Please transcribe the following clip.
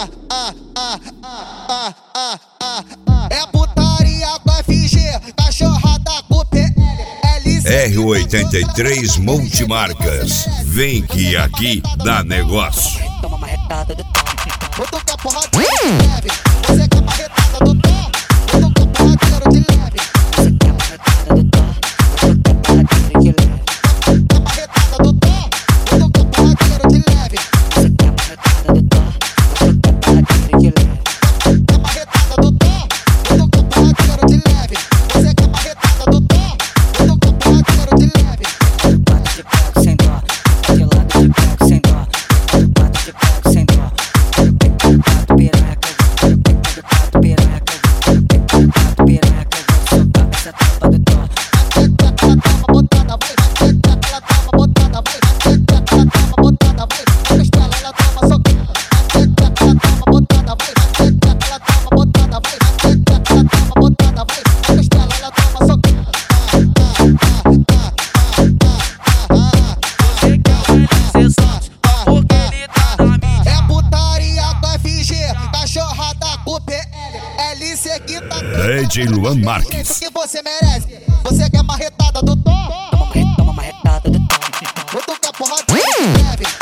É putaria com FG, cachorrada com PL. R83 Multimarcas. Vem que aqui dá negócio. Toma uma retada do tom. Tu quer porradeiro de leve, você quer marretada do tom. Tu quer porradeiro de leve, Você quer uma retada do tom. Você quer porradeiro de leve. quer marretada do tom. Tu quer porradeiro de leve, Você quer uma retada do tom. Você quer porradeiro de leve. quer marretada do tom. Tu quer porradeiro de leve, você quer marretada do tom. Tu quer porradeiro de leve. Bate de pego sem dó. De lado de pego sem dó. Bate de pego sem dó. Pato piranha, pato piranha, pato piranha, soltar essa tampa do tom. Toma botada, vai, ela toma botada, vai, ela toma botada, vai, costela ela toma socada, ela toma botada, vai, ela toma botada, vai, ela toma botada, vai, costela ela toma socada. É putaria com FG, cachorrada com PL, LC que tá DJ Luan Marques. que você merece. Você quer marretada do tom? Toma uma retada do tom. Tu quer porrada de leve.